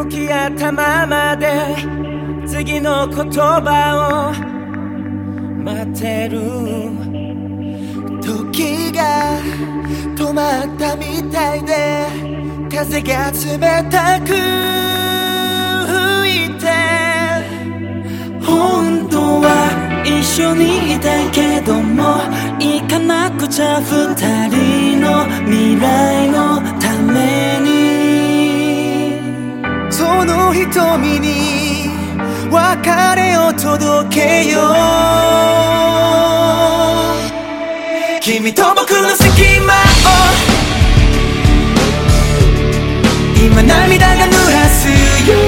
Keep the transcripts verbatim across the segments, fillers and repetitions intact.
向き合ったままで次の言葉を待ってる。 時が止まったみたいで風が冷たく吹いて、 本当は一緒にいたいけども行かなくちゃ二人の未来のために。 その瞳に別れを届けよう。君と僕の隙間を今涙が濡らすよ。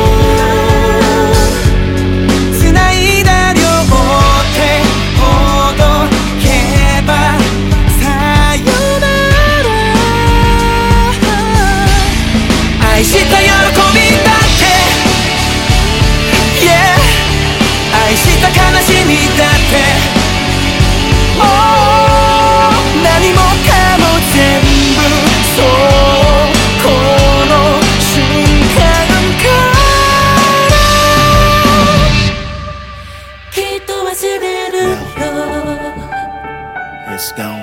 繋いだ両手ほどけばさよなら。愛した喜びだって、yeah、 愛した悲しみだって、oh、何もかも全部そうこの瞬間からきっと忘れるよ。 It's gone.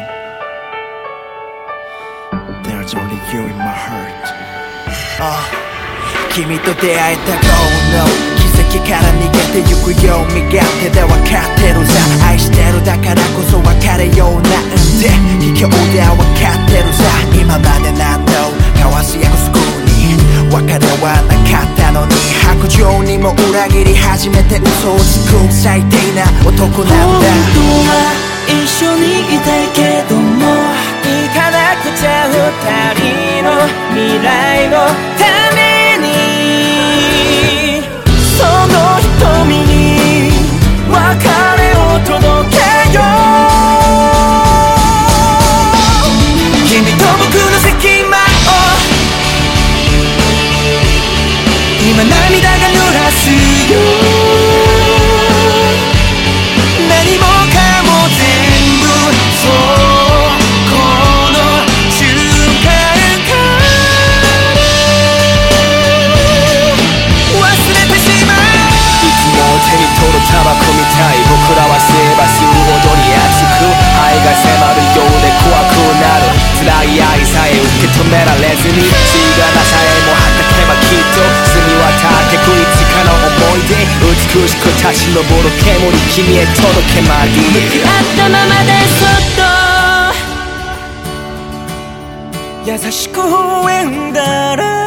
There's only you in my heart. ああ、君と出会えた Go No、 奇跡から逃げてゆくよ。身勝手で分かってるさ。愛してるだからこそ別れようなんて卑怯では分かってるさ。今まで何度交わす約束に別れはなかったのに、白状にも裏切り初めて嘘をつく最低な男なんだ。 本当は一緒にいたいけども行かなくちゃ二人の未来のために。その瞳に別れを届けよう。 君と僕の隙間を今涙が濡らすよ。何もかも全部そうこの瞬間から忘れてしまう。 いつも手に取るタバコみたい、僕らは吸えば吸うほどに熱く愛が迫るようで怖くなる。辛い愛さえ受け止められずに血がなさえもはたけばきっと澄み渡ってくいつかの思い出、美しく立ち上る煙君へ届けまぎ。 向き合ったままでそっと優しく微笑んだら